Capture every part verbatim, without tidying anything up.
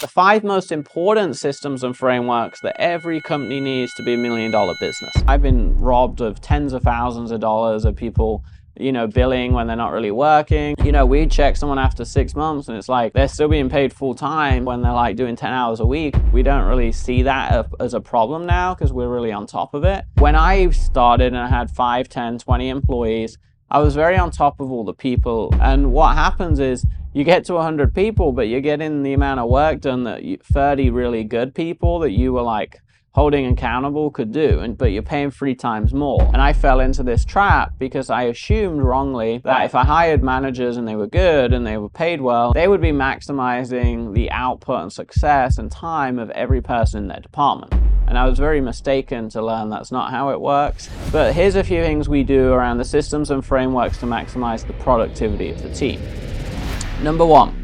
The five most important systems and frameworks that every company needs to be a million dollar business. I've been robbed of tens of thousands of dollars of people, you know, billing when they're not really working. You know, we check someone after six months and it's like they're still being paid full time when they're like doing ten hours a week. We don't really see that as a problem now because we're really on top of it. When I started and I had five, ten, twenty employees, I was very on top of all the people. And what happens is you get to one hundred people, but you're getting the amount of work done that you, thirty really good people that you were like holding accountable could do, and but you're paying three times more. And I fell into this trap because I assumed wrongly that if I hired managers and they were good and they were paid well, they would be maximizing the output and success and time of every person in their department. And I was very mistaken to learn that's not how it works. But here's a few things we do around the systems and frameworks to maximize the productivity of the team. Number one.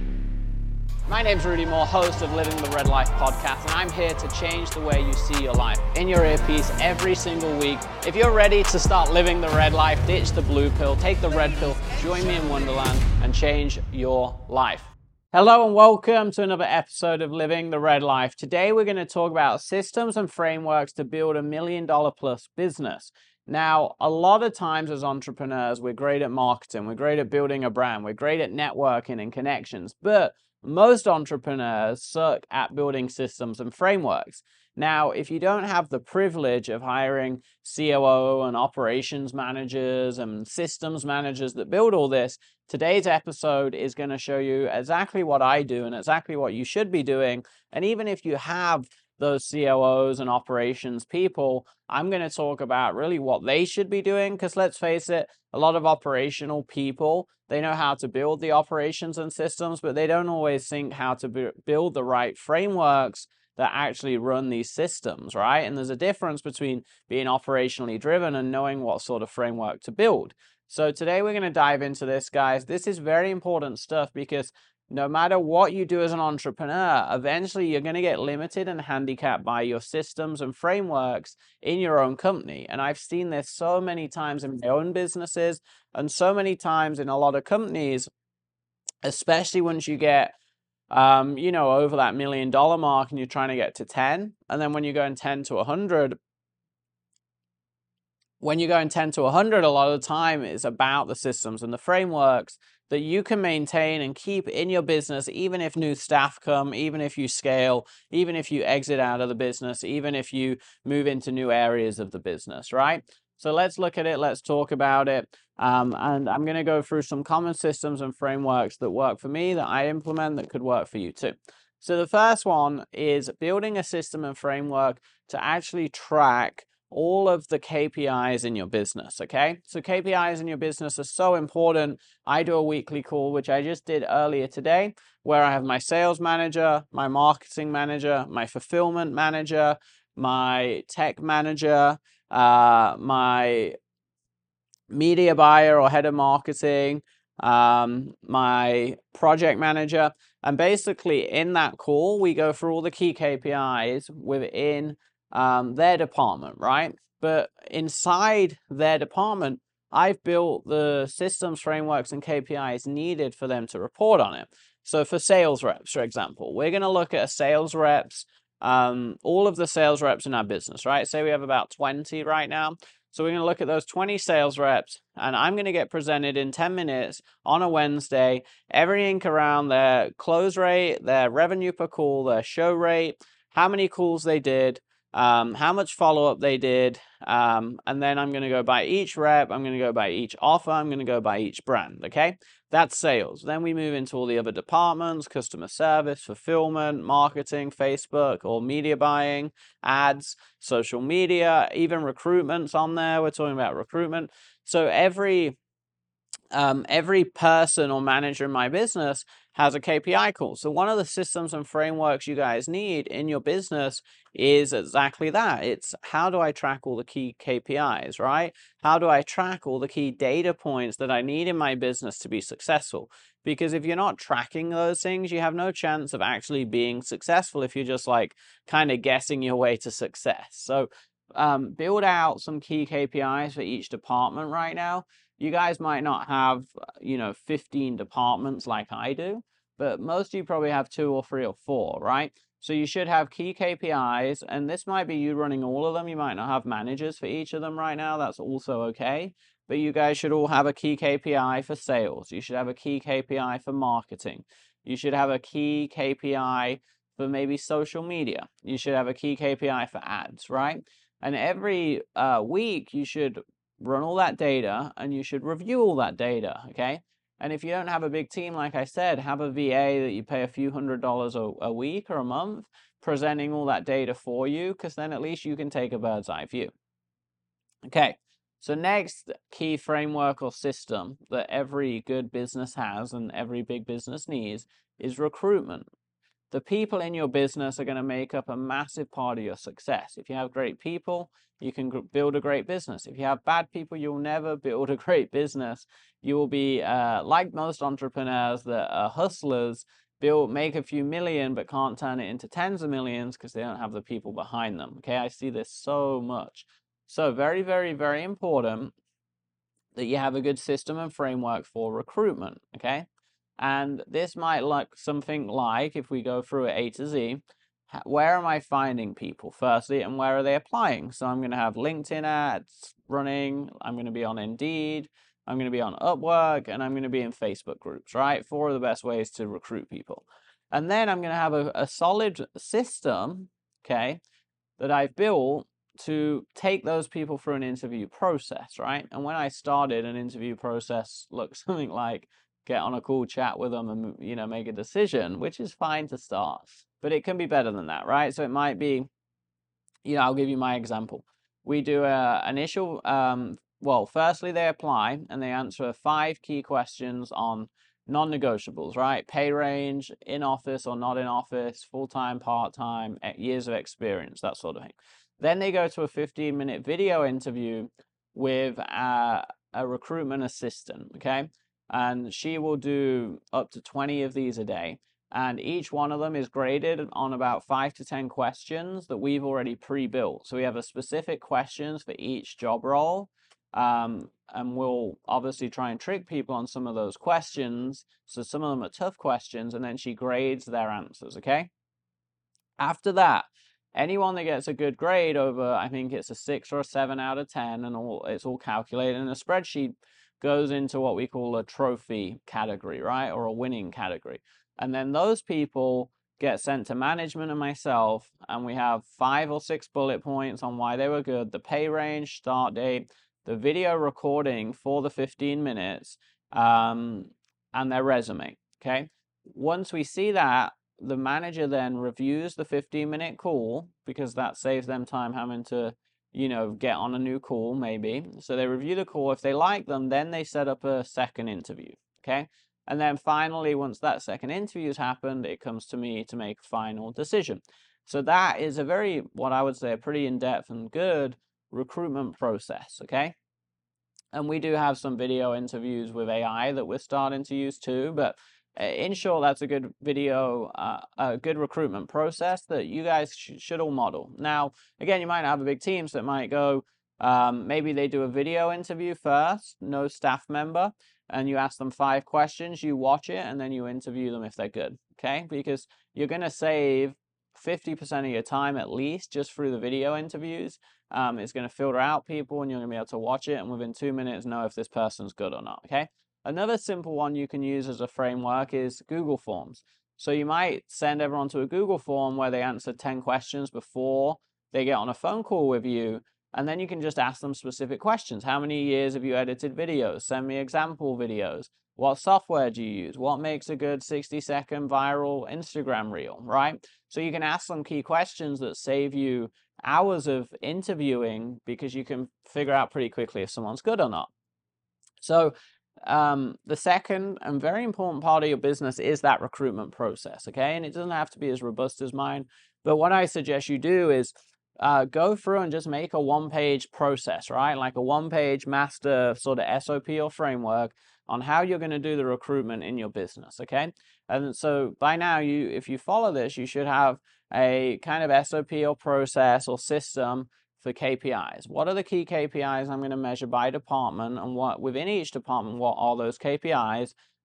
My name's Rudy Moore, host of Living the Red Life podcast, and I'm here to change the way you see your life in your earpiece every single week. If you're ready to start living the red life, ditch the blue pill, take the red pill, join me in Wonderland, and change your life. Hello and welcome to another episode of Living the Red Life. Today we're going to talk about systems and frameworks to build a million dollar plus business. Now, a lot of times as entrepreneurs, we're great at marketing, we're great at building a brand, we're great at networking and connections, but most entrepreneurs suck at building systems and frameworks. Now, if you don't have the privilege of hiring C O O and operations managers and systems managers that build all this, today's episode is going to show you exactly what I do and exactly what you should be doing. And even if you have those C O Os and operations people, I'm going to talk about really what they should be doing, because let's face it, a lot of operational people, they know how to build the operations and systems, but they don't always think how to build the right frameworks that actually run these systems, right? And there's a difference between being operationally driven and knowing what sort of framework to build. So today we're going to dive into this, guys. This is very important stuff because no matter what you do as an entrepreneur, eventually you're going to get limited and handicapped by your systems and frameworks in your own company. And I've seen this so many times in my own businesses and so many times in a lot of companies, especially once you get, um, you know, over that million dollar mark and you're trying to get to ten. And then when you're going ten to one hundred, when you're going ten to one hundred, a lot of the time it's about the systems and the frameworks that you can maintain and keep in your business, even if new staff come, even if you scale, even if you exit out of the business, even if you move into new areas of the business, right? So let's look at it, let's talk about it. Um, and I'm going to go through some common systems and frameworks that work for me, that I implement, that could work for you too. So the first one is building a system and framework to actually track all of the K P Is in your business, okay? So K P Is in your business are so important. I do a weekly call, which I just did earlier today, where I have my sales manager, my marketing manager, my fulfillment manager, my tech manager, uh, my media buyer or head of marketing, um, my project manager. And basically in that call, we go through all the key K P Is within um, their department, right? But inside their department, I've built the systems, frameworks, and K P Is needed for them to report on it. So for sales reps, for example, we're going to look at a sales reps, um, all of the sales reps in our business, right? Say we have about twenty right now. So we're going to look at those twenty sales reps, and I'm going to get presented in ten minutes on a Wednesday, everything around their close rate, their revenue per call, their show rate, how many calls they did, um, how much follow-up they did, um, and then I'm going to go by each rep, I'm going to go by each offer, I'm going to go by each brand, okay? That's sales. Then we move into all the other departments, customer service, fulfillment, marketing, Facebook or media buying, ads, social media, even recruitment's on there. We're talking about recruitment. So every Um, every person or manager in my business has a K P I call. So one of the systems and frameworks you guys need in your business is exactly that. It's how do I track all the key K P Is, right? How do I track all the key data points that I need in my business to be successful? Because if you're not tracking those things, you have no chance of actually being successful if you're just like kind of guessing your way to success. So um, build out some key K P Is for each department right now. You guys might not have, you know, fifteen departments like I do, but most of you probably have two or three or four, right? So you should have key K P Is, and this might be you running all of them. You might not have managers for each of them right now. That's also okay. But you guys should all have a key K P I for sales. You should have a key K P I for marketing. You should have a key K P I for maybe social media. You should have a key K P I for ads, right? And every uh, week you should run all that data and you should review all that data, okay? And if you don't have a big team, like I said, have a V A that you pay a few hundred dollars a, a week or a month presenting all that data for you, because then at least you can take a bird's eye view. Okay, so next key framework or system that every good business has and every big business needs is recruitment. The people in your business are going to make up a massive part of your success. If you have great people, you can build a great business. If you have bad people, you'll never build a great business. You will be uh, like most entrepreneurs that are hustlers, build, make a few million, but can't turn it into tens of millions because they don't have the people behind them. Okay, I see this so much. So very, very, very important that you have a good system and framework for recruitment. Okay. And this might look something like, if we go through it A to Z, where am I finding people firstly, and where are they applying? So I'm going to have LinkedIn ads running. I'm going to be on Indeed. I'm going to be on Upwork, and I'm going to be in Facebook groups, right? Four of the best ways to recruit people. And then I'm going to have a, a solid system, okay, that I've built to take those people through an interview process, right? And when I started, an interview process looked something like get on a cool chat with them and, you know, make a decision, which is fine to start, but it can be better than that, right? So it might be, you know, I'll give you my example. We do a initial, um, well, firstly, they apply and they answer five key questions on non-negotiables, right? Pay range, in office or not in office, full-time, part-time, years of experience, that sort of thing. Then they go to a fifteen minute video interview with a, a recruitment assistant, okay? And she will do up to twenty of these a day. And each one of them is graded on about five to ten questions that we've already pre-built. So we have a specific questions for each job role. Um, and we'll obviously try and trick people on some of those questions. So some of them are tough questions, and then she grades their answers, okay? After that, anyone that gets a good grade over, I think it's a six or a seven out of ten, and all it's all calculated in a spreadsheet, goes into what we call a trophy category, right? Or a winning category. And then those people get sent to management and myself, and we have five or six bullet points on why they were good, the pay range, start date, the video recording for the fifteen minutes, um, and their resume, okay? Once we see that, the manager then reviews the fifteen minute call, because that saves them time having to, you know, get on a new call maybe. So they review the call. If they like them, then they set up a second interview, okay? And then finally, once that second interview's happened, it comes to me to make a final decision. So that is a very, what I would say, a pretty in-depth and good recruitment process, okay? And we do have some video interviews with A I that we're starting to use too, but in short, that's a good video, uh, a good recruitment process that you guys sh should all model. Now, again, you might not have a big team, so it might go, um, maybe they do a video interview first, no staff member, and you ask them five questions, you watch it, and then you interview them if they're good, okay? Because you're going to save fifty percent of your time at least just through the video interviews. Um, it's going to filter out people, and you're going to be able to watch it, and within two minutes know if this person's good or not, okay? Another simple one you can use as a framework is Google Forms. So you might send everyone to a Google form where they answer ten questions before they get on a phone call with you, and then you can just ask them specific questions. How many years have you edited videos? Send me example videos. What software do you use? What makes a good sixty second viral Instagram reel, right? So you can ask them key questions that save you hours of interviewing, because you can figure out pretty quickly if someone's good or not. So um, the second and very important part of your business is that recruitment process, okay? And it doesn't have to be as robust as mine, but what I suggest you do is uh, go through and just make a one-page process, right? Like a one-page master sort of S O P or framework on how you're going to do the recruitment in your business, okay? And so by now, you, if you follow this, you should have a kind of S O P or process or system for K P Is. What are the key K P Is I'm going to measure by department, and what within each department, what are those K P Is?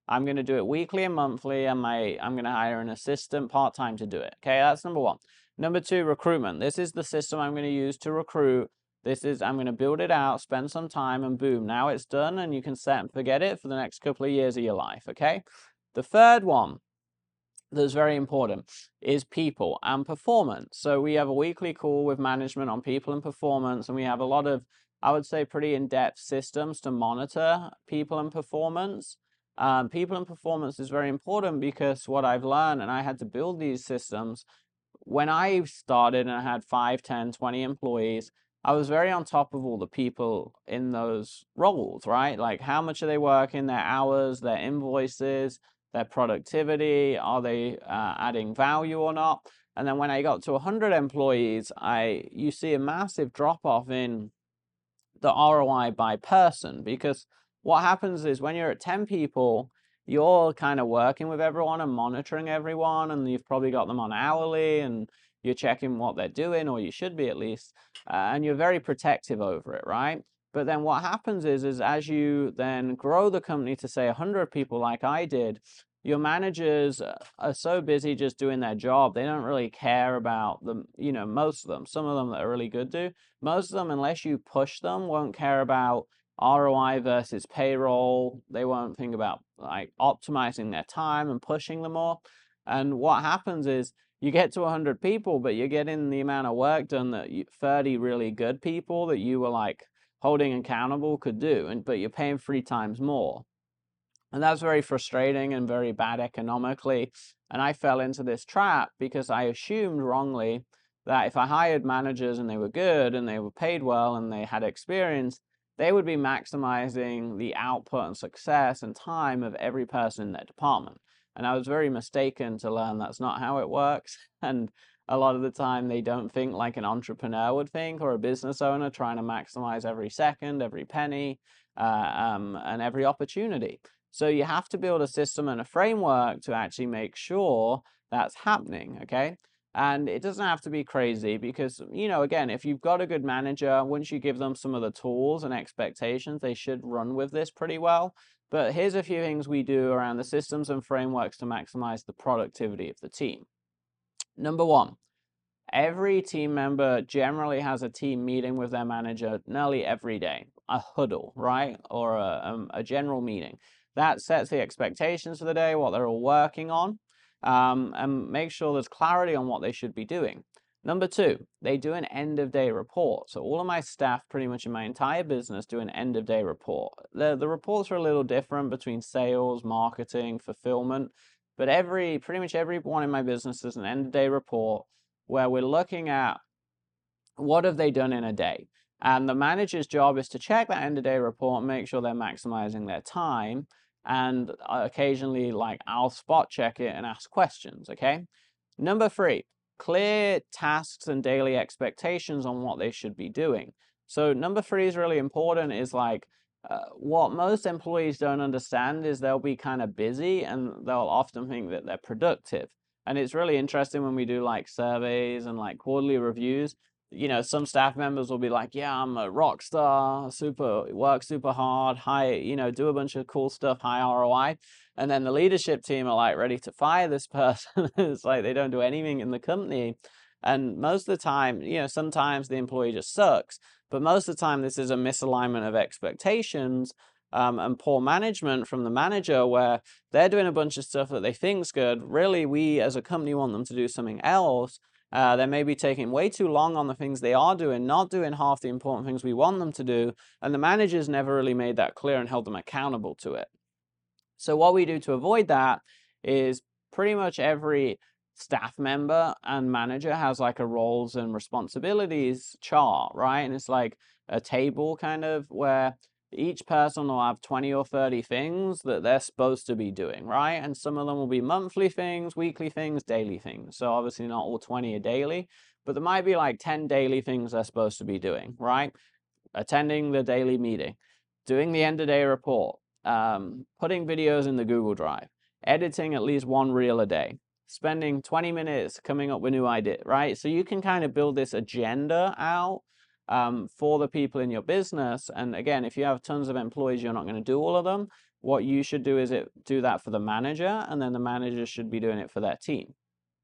I'm going to do it weekly and monthly, and my I'm going to hire an assistant part-time to do it. Okay, that's number one. Number two, recruitment. This is the system I'm going to use to recruit. This is, I'm going to build it out, spend some time, and boom, now it's done, and you can set and forget it for the next couple of years of your life, okay? The third one that's very important is people and performance. So we have a weekly call with management on people and performance, and we have a lot of, I would say, pretty in-depth systems to monitor people and performance. Um, people and performance is very important because what I've learned, and I had to build these systems, when I started and I had five, ten, twenty employees, I was very on top of all the people in those roles, right? Like how much are they working, their hours, their invoices, their productivity, are they uh, adding value or not? And then when I got to one hundred employees, I you see a massive drop off in the R O I by person, because what happens is when you're at ten people, you're kind of working with everyone and monitoring everyone, and you've probably got them on hourly and you're checking what they're doing, or you should be at least, uh, and you're very protective over it, right? But then what happens is, is as you then grow the company to say one hundred people like I did, your managers are so busy just doing their job, they don't really care about them, you know, most of them. Some of them that are really good do. Most of them, unless you push them, won't care about R O I versus payroll. They won't think about like optimizing their time and pushing them more. And what happens is you get to one hundred people, but you're getting the amount of work done that you, thirty really good people that you were like holding accountable could do, and but you're paying three times more. And that's very frustrating and very bad economically. And I fell into this trap because I assumed wrongly that if I hired managers and they were good and they were paid well and they had experience, they would be maximizing the output and success and time of every person in their department. And I was very mistaken to learn that's not how it works. And a lot of the time they don't think like an entrepreneur would think, or a business owner trying to maximize every second, every penny, uh, um, and every opportunity. So you have to build a system and a framework to actually make sure that's happening, okay? And it doesn't have to be crazy because, you know, again, if you've got a good manager, once you give them some of the tools and expectations, they should run with this pretty well. But here's a few things we do around the systems and frameworks to maximize the productivity of the team. Number one, every team member generally has a team meeting with their manager nearly every day, a huddle, right? Or a, um, a general meeting. That sets the expectations for the day, what they're all working on, um, and make sure there's clarity on what they should be doing. Number two, they do an end of day report. So all of my staff, pretty much in my entire business, do an end of day report. The, the reports are a little different between sales, marketing, fulfillment, but every, pretty much everyone in my business does an end of day report where we're looking at what have they done in a day. And the manager's job is to check that end of day report and make sure they're maximizing their time. And occasionally, like, I'll spot check it and ask questions, okay? Number three, clear tasks and daily expectations on what they should be doing. So number three is really important, is like, uh, what most employees don't understand is they'll be kind of busy and they'll often think that they're productive. And it's really interesting when we do like surveys and like quarterly reviews, you know, some staff members will be like, yeah, I'm a rock star, super, work super hard, high, you know, do a bunch of cool stuff, high R O I. And then the leadership team are like ready to fire this person. It's like they don't do anything in the company. And most of the time, you know, sometimes the employee just sucks, but most of the time this is a misalignment of expectations um, and poor management from the manager, where they're doing a bunch of stuff that they think's good. Really, we as a company want them to do something else. Uh, they may be taking way too long on the things they are doing, not doing half the important things we want them to do, and the managers never really made that clear and held them accountable to it. So what we do to avoid that is pretty much every staff member and manager has like a roles and responsibilities chart, right? And it's like a table kind of where each person will have twenty or thirty things that they're supposed to be doing, right? And some of them will be monthly things, weekly things, daily things. So obviously not all twenty are daily, but there might be like ten daily things they're supposed to be doing, right? Attending the daily meeting, doing the end of day report, um, putting videos in the Google Drive, editing at least one reel a day, spending twenty minutes coming up with new ideas, right? So you can kind of build this agenda out um, for the people in your business. And again, if you have tons of employees, you're not going to do all of them. what you should do is it do that for the manager, and then the manager should be doing it for their team.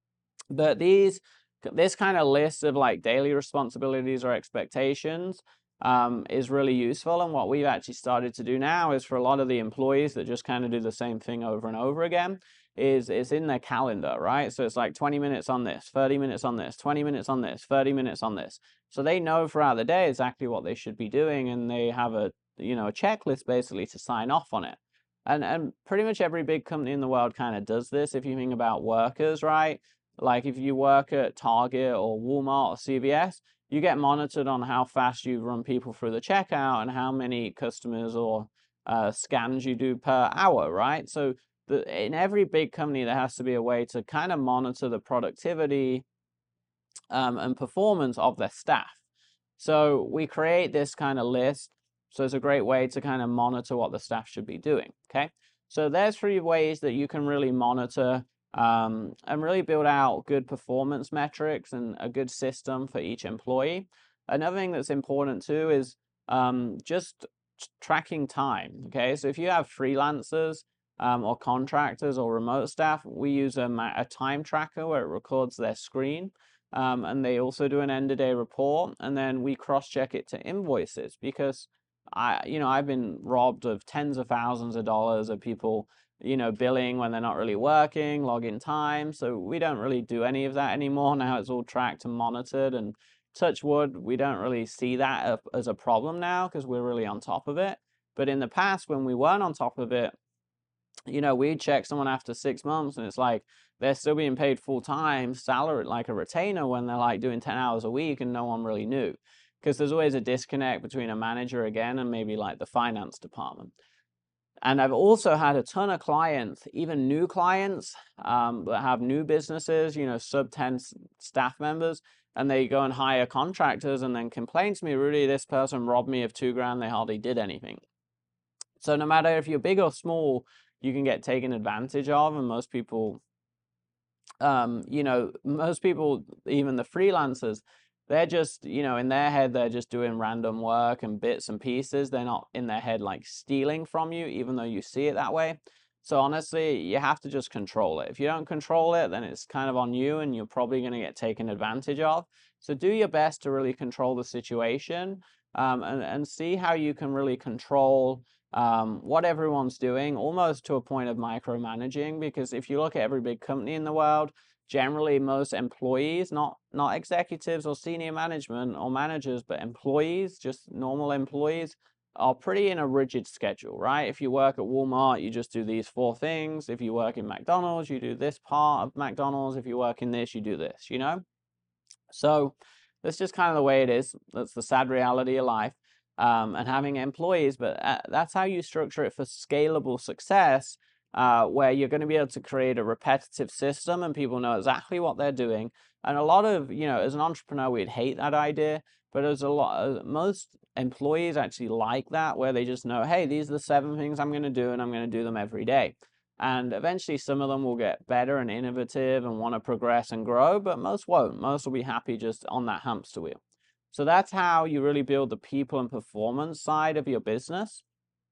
But these this kind of list of like daily responsibilities or expectations um, is really useful. And what we've actually started to do now is for a lot of the employees that just kind of do the same thing over and over again, is it's in their calendar, right? So it's like twenty minutes on this, thirty minutes on this, twenty minutes on this, thirty minutes on this. So they know throughout the day exactly what they should be doing, and they have a, you know, a checklist basically to sign off on it. And and pretty much every big company in the world kind of does this. If you think about workers, right? Like if you work at Target or Walmart or C V S, you get monitored on how fast you run people through the checkout and how many customers or uh, scans you do per hour, right? So the, in every big company, there has to be a way to kind of monitor the productivity um, and performance of their staff. So we create this kind of list. So it's a great way to kind of monitor what the staff should be doing, okay? So there's three ways that you can really monitor um, and really build out good performance metrics and a good system for each employee. Another thing that's important too is um, just tracking time, okay? So if you have freelancers um, or contractors or remote staff, we use a, a time tracker where it records their screen. Um, and they also do an end of day report, and then we cross-check it to invoices, because I, you know, I've been robbed of tens of thousands of dollars of people, you know, billing when they're not really working, login time. So we don't really do any of that anymore. Now it's all tracked and monitored, and touch wood, we don't really see that as a problem now because we're really on top of it. But in the past, when we weren't on top of it, you know, we'd check someone after six months and it's like they're still being paid full-time salary, like a retainer, when they're like doing ten hours a week and no one really knew. Because there's always a disconnect between a manager again and maybe like the finance department. And I've also had a ton of clients, even new clients um, that have new businesses, you know, sub ten staff members, and they go and hire contractors and then complain to me, Rudy, this person robbed me of two grand, they hardly did anything. So no matter if you're big or small, you can get taken advantage of, and most people, um, you know, most people, even the freelancers, they're just, you know, in their head, they're just doing random work and bits and pieces. They're not in their head like stealing from you, even though you see it that way. So honestly, you have to just control it. If you don't control it, then it's kind of on you and you're probably going to get taken advantage of. So do your best to really control the situation um, and, and see how you can really control um, what everyone's doing, almost to a point of micromanaging. Because if you look at every big company in the world, generally most employees, not not executives or senior management or managers, but employees, just normal employees, are pretty in a rigid schedule, right? If you work at Walmart, you just do these four things. If you work in McDonald's, you do this part of McDonald's. If you work in this, you do this, you know? So that's just kind of the way it is. That's the sad reality of life. Um, and having employees, but uh, that's how you structure it for scalable success, uh, where you're going to be able to create a repetitive system and people know exactly what they're doing. And a lot of, you know, as an entrepreneur, we'd hate that idea, but as a lot, most employees actually like that, where they just know, hey, these are the seven things I'm going to do, and I'm going to do them every day. And eventually some of them will get better and innovative and want to progress and grow, but most won't. Most will be happy just on that hamster wheel. So that's how you really build the people and performance side of your business.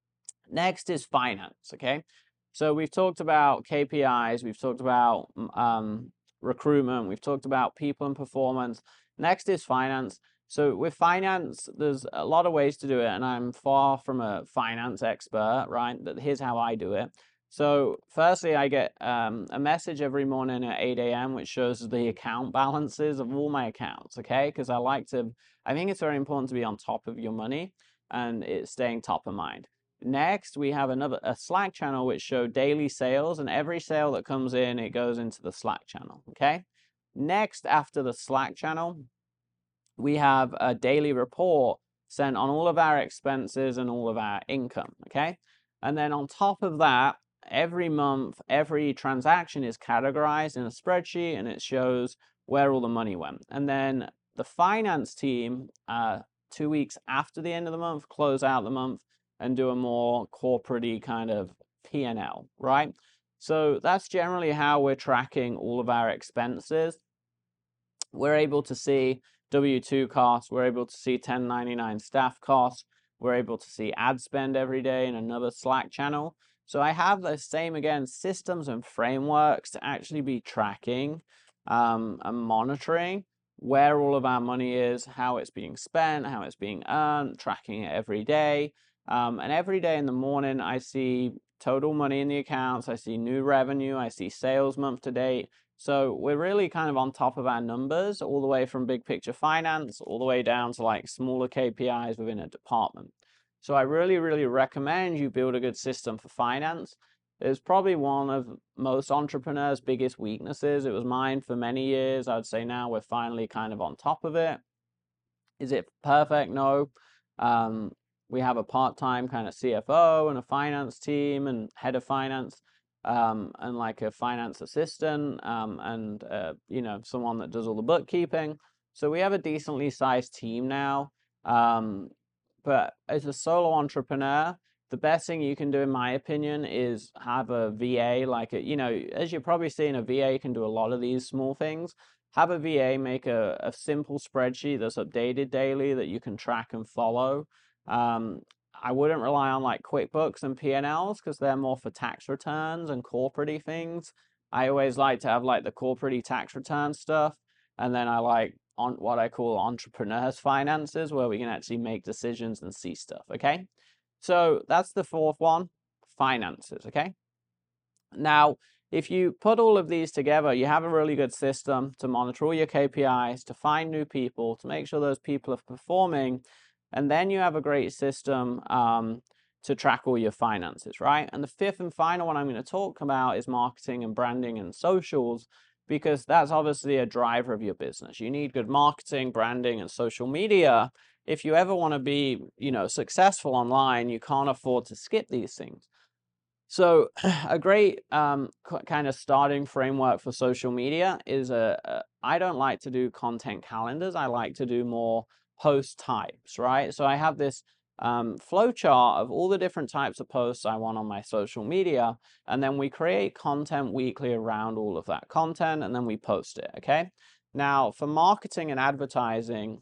Next is finance, okay? So we've talked about K P Is, we've talked about um, recruitment, we've talked about people and performance. Next is finance. So with finance, there's a lot of ways to do it, and I'm far from a finance expert, right? But here's how I do it. So firstly, I get um, a message every morning at eight A M which shows the account balances of all my accounts, okay? Because I like to, I think it's very important to be on top of your money and it's staying top of mind. Next, we have another a Slack channel which show daily sales, and every sale that comes in, it goes into the Slack channel, okay? Next, after the Slack channel, we have a daily report sent on all of our expenses and all of our income, okay? And then on top of that, every month, every transaction is categorized in a spreadsheet and it shows where all the money went. And then the finance team, uh, two weeks after the end of the month, close out the month and do a more corporate-y kind of P and L, right? So that's generally how we're tracking all of our expenses. We're able to see W two costs, we're able to see ten ninety-nine staff costs, we're able to see ad spend every day in another Slack channel. So I have the same, again, systems and frameworks to actually be tracking um, and monitoring where all of our money is, how it's being spent, how it's being earned, tracking it every day. Um, and every day in the morning, I see total money in the accounts, I see new revenue, I see sales month to date. So we're really kind of on top of our numbers, all the way from big picture finance, all the way down to like smaller K P Is within a department. So I really, really recommend you build a good system for finance. It's probably one of most entrepreneurs' biggest weaknesses. It was mine for many years. I'd say now we're finally kind of on top of it. Is it perfect? No. Um, we have a part-time kind of C F O and a finance team and head of finance, um, and like a finance assistant, um, and uh, you know, someone that does all the bookkeeping. So we have a decently sized team now. Um, but as a solo entrepreneur, the best thing you can do, in my opinion, is have a V A. Like, a, you know, as you're probably seeing, a V A can do a lot of these small things. Have a V A make a, a simple spreadsheet that's updated daily that you can track and follow. Um, I wouldn't rely on like QuickBooks and P and Ls because they're more for tax returns and corporate things. I always like to have like the corporate tax return stuff. And then I like on what I call entrepreneurs finances, where we can actually make decisions and see stuff. Okay. So that's the fourth one, finances. Okay. Now, if you put all of these together, you have a really good system to monitor all your K P Is, to find new people, to make sure those people are performing, and then you have a great system um, to track all your finances, right? And the fifth and final one I'm going to talk about is marketing and branding and socials, because that's obviously a driver of your business. You need good marketing, branding, and social media. If you ever want to be, you know, successful online, you can't afford to skip these things. So a great um, kind of starting framework for social media is a, a, I don't like to do content calendars. I like to do more post types, right? So I have this um, flow chart of all the different types of posts I want on my social media. And then we create content weekly around all of that content, and then we post it, okay? Now, for marketing and advertising,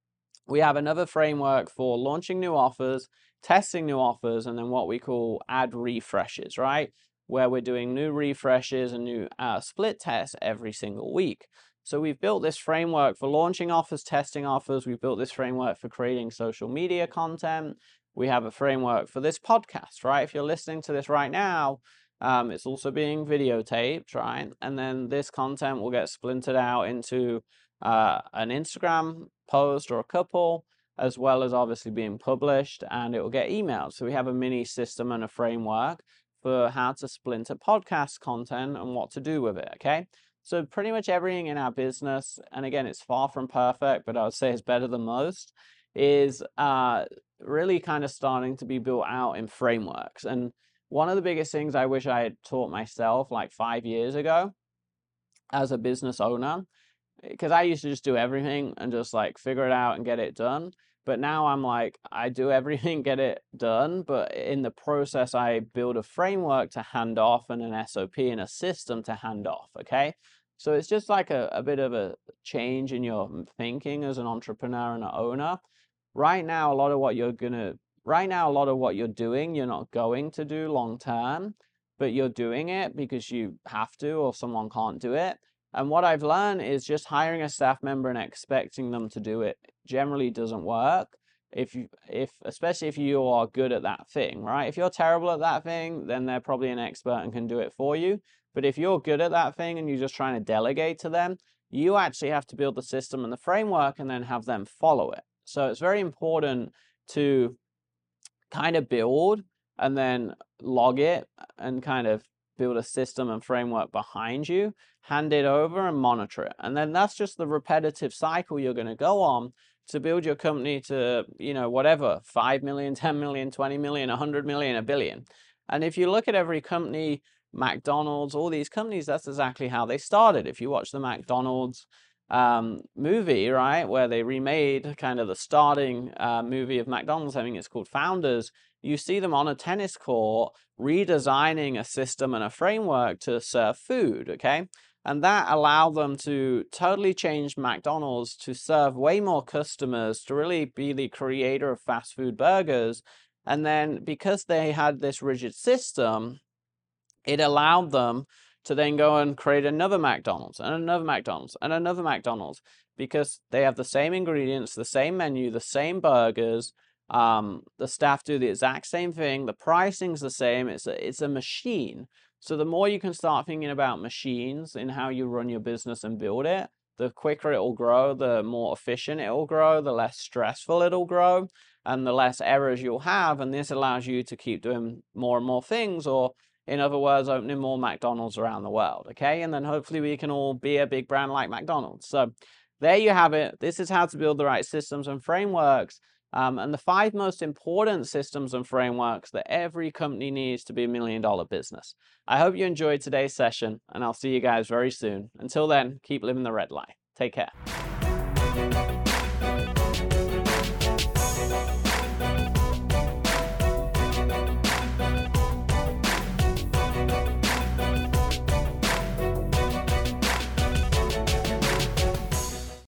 we have another framework for launching new offers, testing new offers, and then what we call ad refreshes, right? Where we're doing new refreshes and new uh, split tests every single week. So we've built this framework for launching offers, testing offers. We've built this framework for creating social media content. We have a framework for this podcast, right? If you're listening to this right now, um, it's also being videotaped, right? And then this content will get splintered out into uh, an Instagram post or a couple, as well as obviously being published, and it will get emailed. So we have a mini system and a framework for how to splinter podcast content and what to do with it, okay? So pretty much everything in our business, and again, it's far from perfect, but I would say it's better than most, is uh, really kind of starting to be built out in frameworks. And one of the biggest things I wish I had taught myself like five years ago as a business owner, because I used to just do everything and just like figure it out and get it done. But now I'm like, I do everything, get it done. But in the process, I build a framework to hand off and an S O P and a system to hand off. Okay. So it's just like a, a bit of a change in your thinking as an entrepreneur and an owner. Right now, a lot of what you're going to, right now, a lot of what you're doing, you're not going to do long term, but you're doing it because you have to or someone can't do it. And what I've learned is just hiring a staff member and expecting them to do it generally doesn't work. If you, if, especially if you are good at that thing, right? If you're terrible at that thing, then they're probably an expert and can do it for you. But if you're good at that thing and you're just trying to delegate to them, you actually have to build the system and the framework and then have them follow it. So it's very important to kind of build and then log it and kind of build a system and framework behind you, hand it over and monitor it. And then that's just the repetitive cycle you're going to go on to build your company to, you know, whatever, five million, ten million, twenty million, one hundred million, a billion. And if you look at every company, McDonald's, all these companies, that's exactly how they started. If you watch the McDonald's um, movie, right, where they remade kind of the starting uh, movie of McDonald's, I think it's called Founders, you see them on a tennis court redesigning a system and a framework to serve food, okay? And that allowed them to totally change McDonald's to serve way more customers, to really be the creator of fast food burgers. And then because they had this rigid system, it allowed them to then go and create another McDonald's and another McDonald's and another McDonald's, because they have the same ingredients, the same menu, the same burgers. Um, the staff do the exact same thing. The pricing's the same. It's a, it's a machine. So the more you can start thinking about machines in how you run your business and build it, the quicker it will grow, the more efficient it will grow, the less stressful it'll grow, and the less errors you'll have. And this allows you to keep doing more and more things, or in other words, opening more McDonald's around the world, okay? And then hopefully we can all be a big brand like McDonald's. So there you have it. This is how to build the right systems and frameworks. Um, and the five most important systems and frameworks that every company needs to be a million dollar business. I hope you enjoyed today's session, and I'll see you guys very soon. Until then, keep living the red life. Take care.